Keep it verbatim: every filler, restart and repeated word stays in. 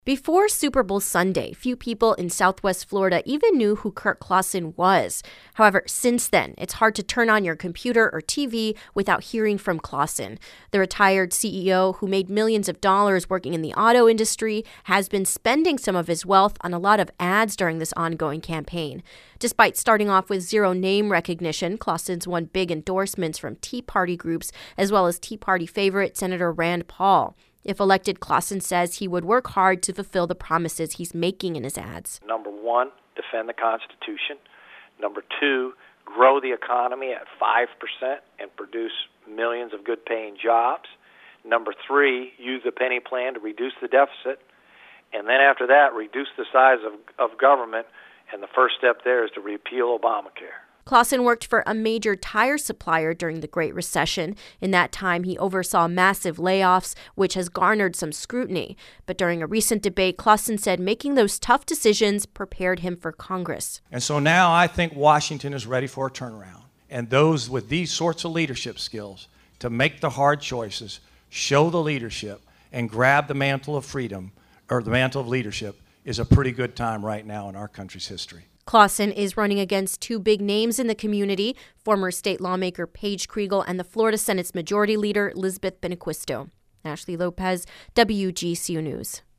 Before Super Bowl Sunday, few people in Southwest Florida even knew who Kurt Clausen was. However, since then, it's hard to turn on your computer or T V without hearing from Clausen. The retired C E O, who made millions of dollars working in the auto industry, has been spending some of his wealth on a lot of ads during this ongoing campaign. Despite starting off with zero name recognition, Clausen's won big endorsements from Tea Party groups, as well as Tea Party favorite Senator Rand Paul. If elected, Clausen says he would work hard to fulfill the promises he's making in his ads. Number one, defend the Constitution. Number two, grow the economy at five percent and produce millions of good-paying jobs. Number three, use the penny plan to reduce the deficit. And then after that, reduce the size of, of government. And the first step there is to repeal Obamacare. Clausen worked for a major tire supplier during the Great Recession. In that time, he oversaw massive layoffs, which has garnered some scrutiny. But during a recent debate, Clausen said making those tough decisions prepared him for Congress. And so now I think Washington is ready for a turnaround. And those with these sorts of leadership skills to make the hard choices, show the leadership, and grab the mantle of freedom, or the mantle of leadership, is a pretty good time right now in our country's history. Clausen is running against two big names in the community, former state lawmaker Paige Kriegel and the Florida Senate's Majority Leader Lizbeth Benequisto. Ashley Lopez, W G C U News.